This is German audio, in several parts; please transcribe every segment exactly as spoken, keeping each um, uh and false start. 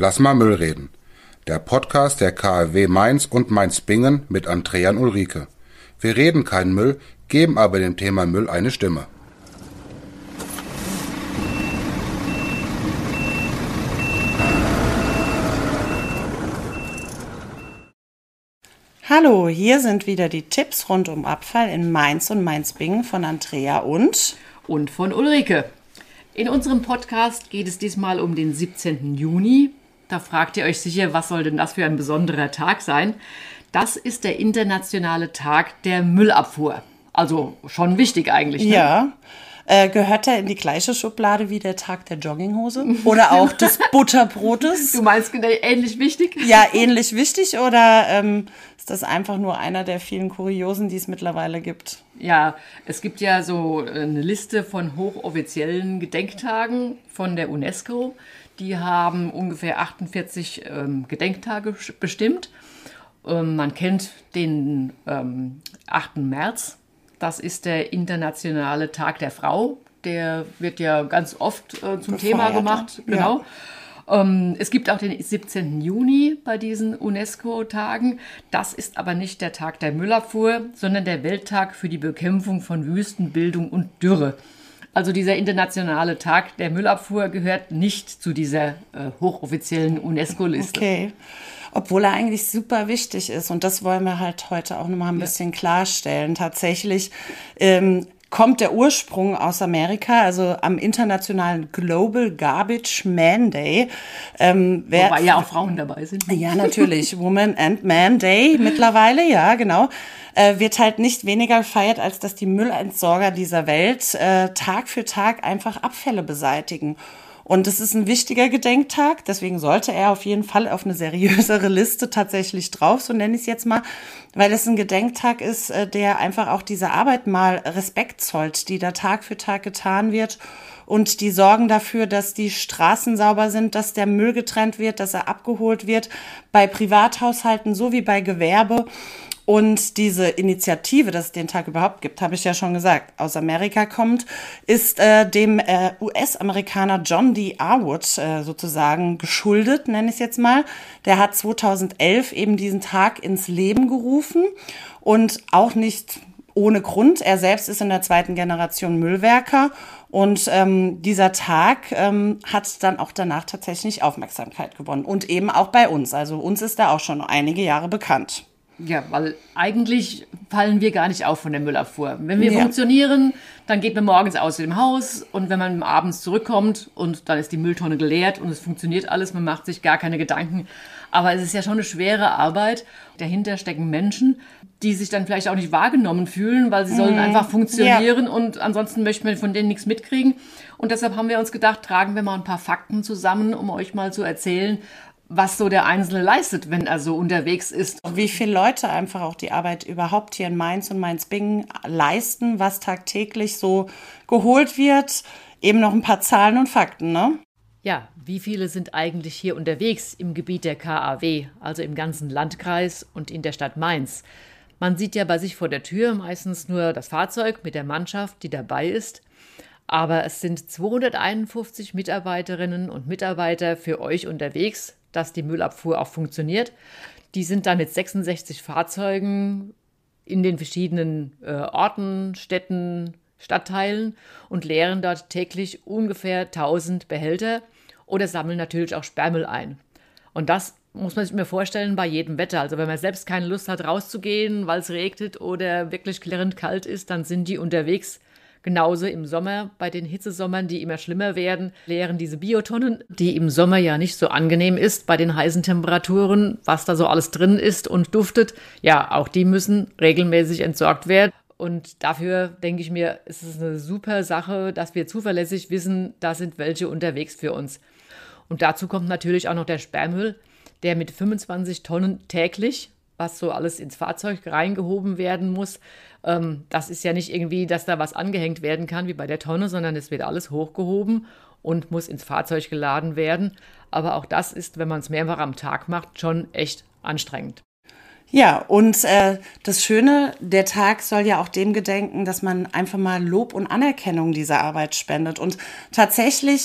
Lass mal Müll reden. Der Podcast der K a W Mainz und Mainz-Bingen mit Andrea und Ulrike. Wir reden keinen Müll, geben aber dem Thema Müll eine Stimme. Hallo, hier sind wieder die Tipps rund um Abfall in Mainz und Mainz-Bingen von Andrea und... Und von Ulrike. In unserem Podcast geht es diesmal um den siebzehnten Juni. Da fragt ihr euch sicher, was soll denn das für ein besonderer Tag sein? Das ist der internationale Tag der Müllabfuhr. Also schon wichtig eigentlich, ne? Ja. Äh, gehört der in die gleiche Schublade wie der Tag der Jogginghose? Oder auch des Butterbrotes? Du meinst ähnlich wichtig? Ja, ähnlich wichtig. Oder ähm, ist das einfach nur einer der vielen Kuriosen, die es mittlerweile gibt? Ja, es gibt ja so eine Liste von hochoffiziellen Gedenktagen von der UNESCO. Die haben ungefähr achtundvierzig ähm, Gedenktage bestimmt. Ähm, man kennt den ähm, achten März. Das ist der internationale Tag der Frau. Der wird ja ganz oft äh, zum Gefeiert, Thema gemacht. Genau. Ja. Ähm, es gibt auch den siebzehnten Juni bei diesen UNESCO-Tagen. Das ist aber nicht der Tag der Müllabfuhr, sondern der Welttag für die Bekämpfung von Wüstenbildung und Dürre. Also dieser internationale Tag der Müllabfuhr gehört nicht zu dieser äh, hochoffiziellen UNESCO-Liste. Okay. Obwohl er eigentlich super wichtig ist. Und das wollen wir halt heute auch nochmal ein ja. bisschen klarstellen. Tatsächlich ähm, kommt der Ursprung aus Amerika, also am internationalen Global Garbage Man Day. Ähm, wer, Wobei ja auch Frauen dabei sind. Ja, natürlich. Woman and Man Day mittlerweile, ja, genau. Äh, wird halt nicht weniger gefeiert, als dass die Müllentsorger dieser Welt äh, Tag für Tag einfach Abfälle beseitigen. Und es ist ein wichtiger Gedenktag, deswegen sollte er auf jeden Fall auf eine seriösere Liste tatsächlich drauf, so nenne ich es jetzt mal, weil es ein Gedenktag ist, der einfach auch dieser Arbeit mal Respekt zollt, die da Tag für Tag getan wird. Und die sorgen dafür, dass die Straßen sauber sind, dass der Müll getrennt wird, dass er abgeholt wird, bei Privathaushalten sowie bei Gewerbe. Und diese Initiative, dass es den Tag überhaupt gibt, habe ich ja schon gesagt, aus Amerika kommt, ist äh, dem äh, U S-Amerikaner John D. Arwood äh, sozusagen geschuldet, nenne ich es jetzt mal. Der hat zweitausendelf eben diesen Tag ins Leben gerufen und auch nicht ohne Grund. Er selbst ist in der zweiten Generation Müllwerker und ähm, dieser Tag ähm, hat dann auch danach tatsächlich Aufmerksamkeit gewonnen und eben auch bei uns. Also uns ist er auch schon einige Jahre bekannt. Ja, weil eigentlich fallen wir gar nicht auf von der Müllabfuhr. Wenn wir ja. funktionieren, dann geht man morgens aus dem Haus und wenn man abends zurückkommt und dann ist die Mülltonne geleert und es funktioniert alles, man macht sich gar keine Gedanken. Aber es ist ja schon eine schwere Arbeit. Dahinter stecken Menschen, die sich dann vielleicht auch nicht wahrgenommen fühlen, weil sie sollen mhm. einfach funktionieren ja. und ansonsten möchte man von denen nichts mitkriegen. Und deshalb haben wir uns gedacht, tragen wir mal ein paar Fakten zusammen, um euch mal zu erzählen, was so der Einzelne leistet, wenn er so unterwegs ist. Wie viele Leute einfach auch die Arbeit überhaupt hier in Mainz und Mainz-Bingen leisten, was tagtäglich so geholt wird. Eben noch ein paar Zahlen und Fakten, ne? Ja, wie viele sind eigentlich hier unterwegs im Gebiet der K a W, also im ganzen Landkreis und in der Stadt Mainz? Man sieht ja bei sich vor der Tür meistens nur das Fahrzeug mit der Mannschaft, die dabei ist. Aber es sind zweihunderteinundfünfzig Mitarbeiterinnen und Mitarbeiter für euch unterwegs, dass die Müllabfuhr auch funktioniert. Die sind dann mit sechsundsechzig Fahrzeugen in den verschiedenen äh, Orten, Städten, Stadtteilen und leeren dort täglich ungefähr tausend Behälter oder sammeln natürlich auch Sperrmüll ein. Und das muss man sich mir vorstellen bei jedem Wetter. Also wenn man selbst keine Lust hat, rauszugehen, weil es regnet oder wirklich klirrend kalt ist, dann sind die unterwegs. Genauso im Sommer, bei den Hitzesommern, die immer schlimmer werden, leeren diese Biotonnen, die im Sommer ja nicht so angenehm ist bei den heißen Temperaturen, was da so alles drin ist und duftet. Ja, auch die müssen regelmäßig entsorgt werden. Und dafür denke ich mir, ist es eine super Sache, dass wir zuverlässig wissen, da sind welche unterwegs für uns. Und dazu kommt natürlich auch noch der Sperrmüll, der mit fünfundzwanzig Tonnen täglich, was so alles ins Fahrzeug reingehoben werden muss. Ähm, das ist ja nicht irgendwie, dass da was angehängt werden kann wie bei der Tonne, sondern es wird alles hochgehoben und muss ins Fahrzeug geladen werden. Aber auch das ist, wenn man es mehrfach am Tag macht, schon echt anstrengend. Ja, und äh, das Schöne, der Tag soll ja auch dem gedenken, dass man einfach mal Lob und Anerkennung dieser Arbeit spendet. Und tatsächlich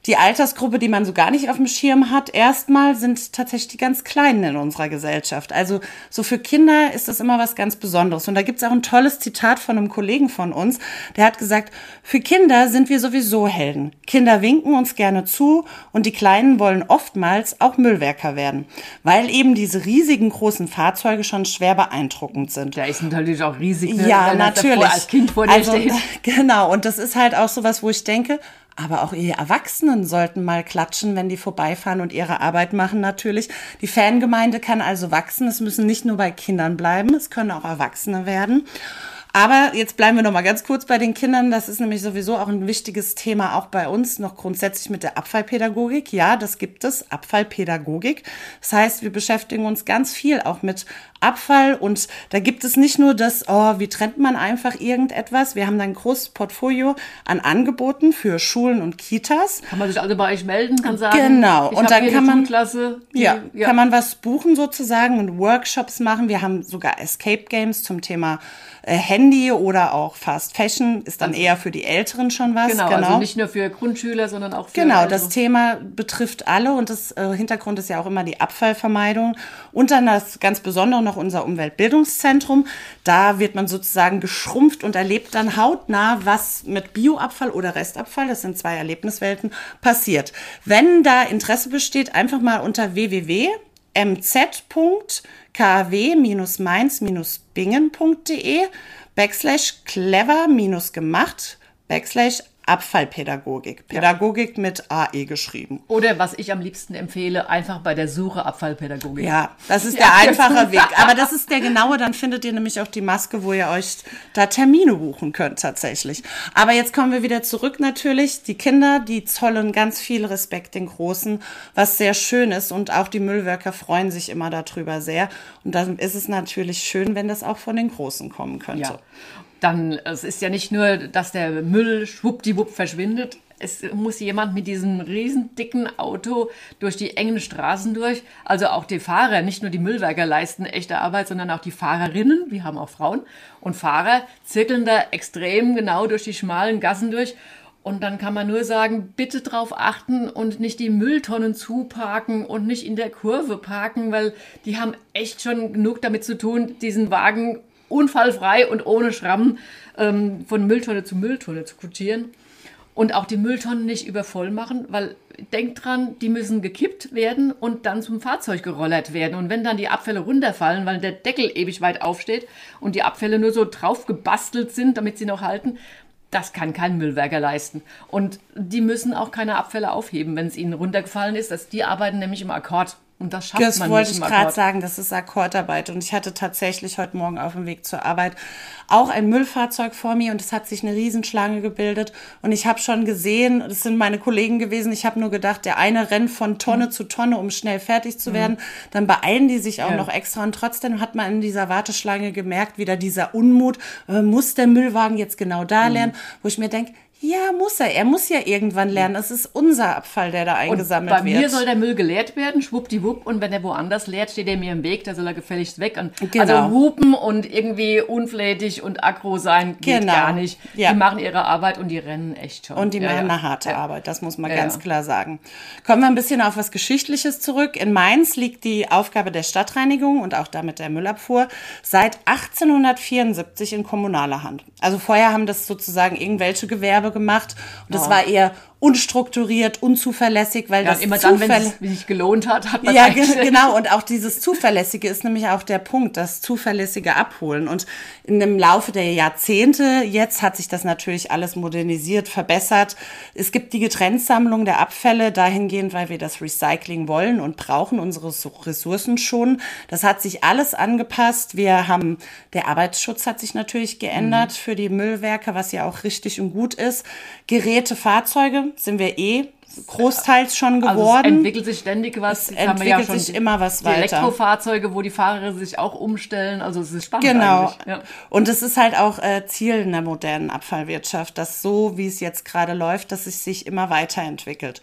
Die Altersgruppe, die man so gar nicht auf dem Schirm hat, erstmal sind tatsächlich die ganz Kleinen in unserer Gesellschaft. Also so für Kinder ist das immer was ganz Besonderes. Und da gibt's auch ein tolles Zitat von einem Kollegen von uns, der hat gesagt, für Kinder sind wir sowieso Helden. Kinder winken uns gerne zu und die Kleinen wollen oftmals auch Müllwerker werden, weil eben diese riesigen großen Fahrzeuge schon schwer beeindruckend sind. Der ist natürlich auch riesig, ne? Ja, Wenn er natürlich. davor als Kind vor dir also, steht. Genau, und das ist halt auch sowas, wo ich denke, aber auch ihr Erwachsenen sollten mal klatschen, wenn die vorbeifahren und ihre Arbeit machen natürlich. Die Fangemeinde kann also wachsen. Es müssen nicht nur bei Kindern bleiben, es können auch Erwachsene werden. Aber jetzt bleiben wir noch mal ganz kurz bei den Kindern. Das ist nämlich sowieso auch ein wichtiges Thema auch bei uns, noch grundsätzlich mit der Abfallpädagogik. Ja, das gibt es, Abfallpädagogik. Das heißt, wir beschäftigen uns ganz viel auch mit Abfall und da gibt es nicht nur das, oh, wie trennt man einfach irgendetwas. Wir haben da ein großes Portfolio an Angeboten für Schulen und Kitas. Kann man sich also bei euch melden, kann sagen, Genau. ich Und dann hier kann eine man, Schulklasse, die, ja, ja. kann man was buchen sozusagen und Workshops machen. Wir haben sogar Escape Games zum Thema äh, Handy oder auch Fast Fashion, ist dann Also, eher für die Älteren schon was. Genau, genau. also nicht nur für Grundschüler, sondern auch für Genau, Ältere. das Thema betrifft alle und das äh, Hintergrund ist ja auch immer die Abfallvermeidung. Und dann das ganz Besondere noch unser Umweltbildungszentrum. Da wird man sozusagen geschrumpft und erlebt dann hautnah, was mit Bioabfall oder Restabfall, das sind zwei Erlebniswelten, passiert. Wenn da Interesse besteht, einfach mal unter w w w punkt m z punkt k a w Mainz Bingen punkt de backslash clever gemacht backslash Abfallpädagogik. Pädagogik ja. mit A E geschrieben. Oder was ich am liebsten empfehle, einfach bei der Suche Abfallpädagogik. Ja, das ist ja, der einfache Weg. Aber das ist der genaue, dann findet ihr nämlich auch die Maske, wo ihr euch da Termine buchen könnt tatsächlich. Aber jetzt kommen wir wieder zurück natürlich. Die Kinder, die zollen ganz viel Respekt den Großen, was sehr schön ist. Und auch die Müllwerker freuen sich immer darüber sehr. Und dann ist es natürlich schön, wenn das auch von den Großen kommen könnte. Ja. Dann, es ist ja nicht nur, dass der Müll schwuppdiwupp verschwindet. Es muss jemand mit diesem riesen dicken Auto durch die engen Straßen durch. Also auch die Fahrer, nicht nur die Müllwerker leisten echte Arbeit, sondern auch die Fahrerinnen. Wir haben auch Frauen. Und Fahrer zirkeln da extrem genau durch die schmalen Gassen durch. Und dann kann man nur sagen, bitte drauf achten und nicht die Mülltonnen zuparken und nicht in der Kurve parken, weil die haben echt schon genug damit zu tun, diesen Wagen unfallfrei und ohne Schrammen ähm, von Mülltonne zu Mülltonne zu kutschieren. Und auch die Mülltonnen nicht übervoll machen, weil denkt dran, die müssen gekippt werden und dann zum Fahrzeug gerollert werden. Und wenn dann die Abfälle runterfallen, weil der Deckel ewig weit aufsteht und die Abfälle nur so drauf gebastelt sind, damit sie noch halten, das kann kein Müllwerker leisten. Und die müssen auch keine Abfälle aufheben, wenn es ihnen runtergefallen ist. Das, die arbeiten nämlich im Akkord. Und das schafft das man wollte nicht ich im gerade Akkord. sagen, das ist Akkordarbeit. Und ich hatte tatsächlich heute Morgen auf dem Weg zur Arbeit auch ein Müllfahrzeug vor mir und es hat sich eine Riesenschlange gebildet. Und ich habe schon gesehen, das sind meine Kollegen gewesen, ich habe nur gedacht, der eine rennt von Tonne mhm. zu Tonne, um schnell fertig zu werden. Mhm. Dann beeilen die sich auch ja. noch extra. Und trotzdem hat man in dieser Warteschlange gemerkt, wieder dieser Unmut, äh, muss der Müllwagen jetzt genau da mhm. lernen, wo ich mir denke, ja, muss er. Er muss ja irgendwann lernen. Es ist unser Abfall, der da eingesammelt und bei wird. Bei mir soll der Müll geleert werden, schwuppdiwupp. Und wenn er woanders leert, steht er mir im Weg. Da soll er gefälligst weg. Und genau. Also hupen und irgendwie unflätig und aggro sein geht genau. gar nicht. Ja. Die machen ihre Arbeit und die rennen echt schon. Und die ja, machen ja. eine harte ja. Arbeit. Das muss man ja, ganz ja. klar sagen. Kommen wir ein bisschen auf was Geschichtliches zurück. In Mainz liegt die Aufgabe der Stadtreinigung und auch damit der Müllabfuhr seit achtzehnhundertvierundsiebzig in kommunaler Hand. Also vorher haben das sozusagen irgendwelche Gewerbe gemacht. Und das ja. war eher unstrukturiert, unzuverlässig, weil ja, das immer dann, wenn es sich gelohnt hat, hat man ja, ge- genau. Und auch dieses Zuverlässige ist nämlich auch der Punkt, das zuverlässige Abholen. Und in dem Laufe der Jahrzehnte, jetzt hat sich das natürlich alles modernisiert, verbessert. Es gibt die Getrenntsammlung der Abfälle dahingehend, weil wir das Recycling wollen und brauchen, unsere Ressourcen schon. Das hat sich alles angepasst. Wir haben, der Arbeitsschutz hat sich natürlich geändert mhm. für die Müllwerker, was ja auch richtig und gut ist. Geräte, Fahrzeuge sind wir eh großteils schon geworden. Also es entwickelt sich ständig was. Es entwickelt ja sich die, immer was die weiter. Elektrofahrzeuge, wo die Fahrer sich auch umstellen. Also es ist spannend genau. eigentlich. Ja. Und es ist halt auch äh, Ziel in der modernen Abfallwirtschaft, dass so, wie es jetzt gerade läuft, dass es sich immer weiterentwickelt.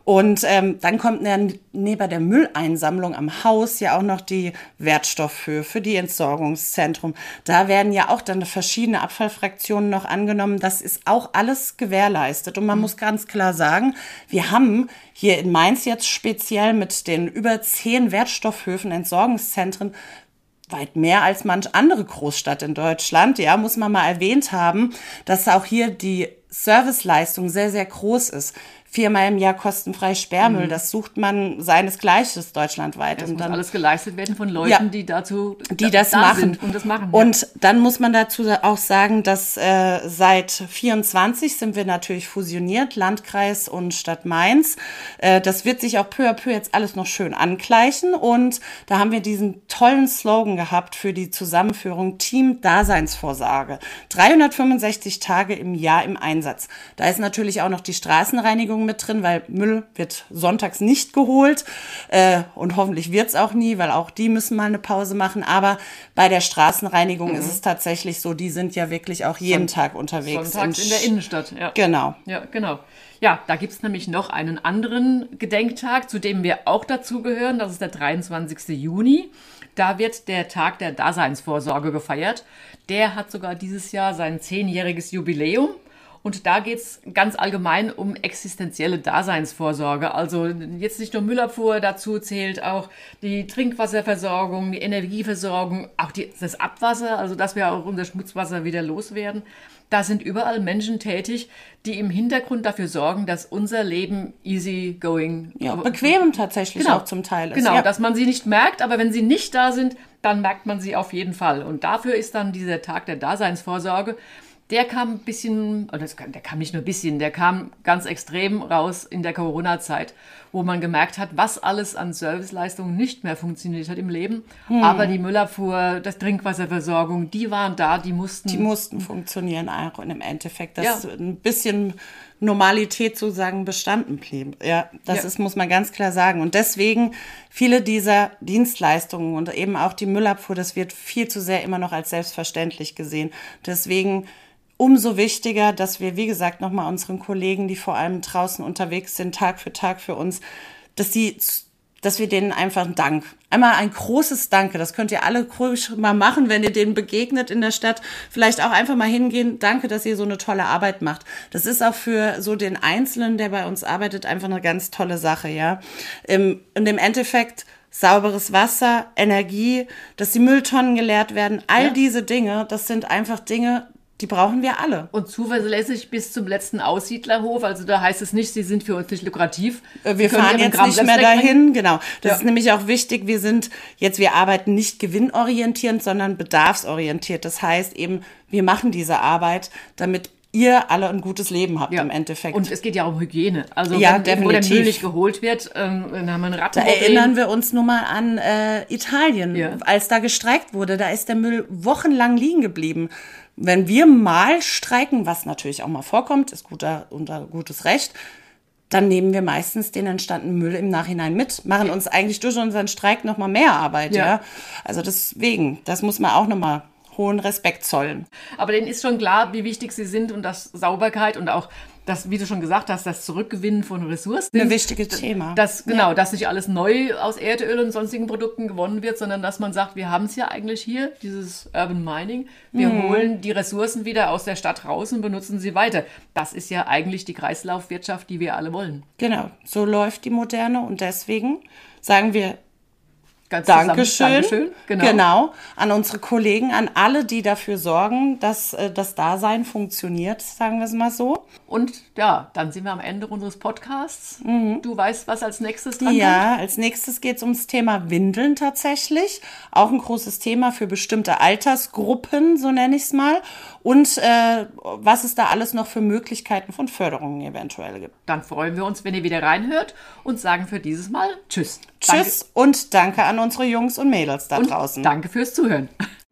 Und ähm, dann kommt dann neben der Mülleinsammlung am Haus ja auch noch die Wertstoffhöfe, die Entsorgungszentrum. Da werden ja auch dann verschiedene Abfallfraktionen noch angenommen. Das ist auch alles gewährleistet. Und man muss ganz klar sagen, wir haben hier in Mainz jetzt speziell mit den über zehn Wertstoffhöfen, Entsorgungszentren, weit mehr als manch andere Großstadt in Deutschland. Ja, muss man mal erwähnt haben, dass auch hier die Serviceleistung sehr, sehr groß ist. Viermal im Jahr kostenfrei Sperrmüll, mhm. das sucht man seinesgleichen deutschlandweit. Das und muss dann alles geleistet werden von Leuten, ja, die dazu die das da machen. Sind und das machen. Und ja. dann muss man dazu auch sagen, dass äh, seit vierundzwanzig sind wir natürlich fusioniert, Landkreis und Stadt Mainz. Äh, das wird sich auch peu à peu jetzt alles noch schön angleichen. Und da haben wir diesen tollen Slogan gehabt für die Zusammenführung Team Daseinsvorsorge. dreihundertfünfundsechzig Tage im Jahr im Einsatz. Da ist natürlich auch noch die Straßenreinigung mit drin, weil Müll wird sonntags nicht geholt äh, und hoffentlich wird's auch nie, weil auch die müssen mal eine Pause machen. Aber bei der Straßenreinigung mhm. ist es tatsächlich so, die sind ja wirklich auch jeden Son- Tag unterwegs. Sonntags in, in der Innenstadt, ja. Genau. Ja, genau. Ja, da gibt's nämlich noch einen anderen Gedenktag, zu dem wir auch dazugehören. Das ist der dreiundzwanzigste Juni. Da wird der Tag der Daseinsvorsorge gefeiert. Der hat sogar dieses Jahr sein zehnjähriges Jubiläum. Und da geht's ganz allgemein um existenzielle Daseinsvorsorge. Also jetzt nicht nur Müllabfuhr, dazu zählt auch die Trinkwasserversorgung, die Energieversorgung, auch die, das Abwasser, also dass wir auch unser Schmutzwasser wieder loswerden. Da sind überall Menschen tätig, die im Hintergrund dafür sorgen, dass unser Leben easy going, ja, bequem tatsächlich genau, auch zum Teil ist. Genau, ja. dass man sie nicht merkt, aber wenn sie nicht da sind, dann merkt man sie auf jeden Fall. Und dafür ist dann dieser Tag der Daseinsvorsorge. Der kam ein bisschen, oder der kam nicht nur ein bisschen, der kam ganz extrem raus in der Corona-Zeit, wo man gemerkt hat, was alles an Serviceleistungen nicht mehr funktioniert hat im Leben. Hm. Aber die Müllabfuhr, das Trinkwasserversorgung, die waren da, die mussten... Die mussten funktionieren auch im Endeffekt, dass ja. ein bisschen Normalität sozusagen bestanden blieb. Ja, das ja. ist, muss man ganz klar sagen. Und deswegen viele dieser Dienstleistungen und eben auch die Müllabfuhr, das wird viel zu sehr immer noch als selbstverständlich gesehen. Deswegen umso wichtiger, dass wir, wie gesagt, nochmal unseren Kollegen, die vor allem draußen unterwegs sind, Tag für Tag für uns, dass die, dass wir denen einfach einen Dank, einmal ein großes Danke, das könnt ihr alle ruhig mal machen, wenn ihr denen begegnet in der Stadt, vielleicht auch einfach mal hingehen, danke, dass ihr so eine tolle Arbeit macht. Das ist auch für so den Einzelnen, der bei uns arbeitet, einfach eine ganz tolle Sache, ja. Und im Endeffekt sauberes Wasser, Energie, dass die Mülltonnen geleert werden, all ja. diese Dinge, das sind einfach Dinge, die brauchen wir alle. Und zuverlässig bis zum letzten Aussiedlerhof. Also da heißt es nicht, sie sind für uns nicht lukrativ. Wir fahren jetzt nicht mehr dahin. Genau. Das ja. ist nämlich auch wichtig. Wir sind jetzt, wir arbeiten nicht gewinnorientierend, sondern bedarfsorientiert. Das heißt eben, wir machen diese Arbeit, damit ihr alle ein gutes Leben habt ja. im Endeffekt. Und es geht ja um Hygiene. Also ja, wenn definitiv. wo der Müll nicht geholt wird, ähm, dann haben wir ein Ratten. Da erinnern wir uns nur mal an äh, Italien, ja. als da gestreikt wurde. Da ist der Müll wochenlang liegen geblieben. Wenn wir mal streiken, was natürlich auch mal vorkommt, ist guter, unter gutes Recht, dann nehmen wir meistens den entstandenen Müll im Nachhinein mit, machen uns eigentlich durch unseren Streik noch mal mehr Arbeit. Ja. ja. Also deswegen, das muss man auch noch mal hohen Respekt zollen. Aber denen ist schon klar, wie wichtig sie sind und dass Sauberkeit und auch das, wie du schon gesagt hast, das Zurückgewinnen von Ressourcen. Ein wichtiges Thema. Das, genau, ja. dass nicht alles neu aus Erdöl und sonstigen Produkten gewonnen wird, sondern dass man sagt, wir haben es ja eigentlich hier, dieses Urban Mining. Wir mhm. holen die Ressourcen wieder aus der Stadt raus und benutzen sie weiter. Das ist ja eigentlich die Kreislaufwirtschaft, die wir alle wollen. Genau, so läuft die Moderne und deswegen sagen wir Ganz Dankeschön, Dankeschön. Genau. genau, an unsere Kollegen, an alle, die dafür sorgen, dass äh, das Dasein funktioniert, sagen wir es mal so. Und ja, dann sind wir am Ende unseres Podcasts. Mhm. Du weißt, was als nächstes dran Ja, kommt? als nächstes geht es ums Thema Windeln tatsächlich. Auch ein großes Thema für bestimmte Altersgruppen, so nenne ich es mal. Und äh, was es da alles noch für Möglichkeiten von Förderungen eventuell gibt. Dann freuen wir uns, wenn ihr wieder reinhört und sagen für dieses Mal Tschüss. Tschüss danke. Und danke an unsere Jungs und Mädels da und draußen. Danke fürs Zuhören.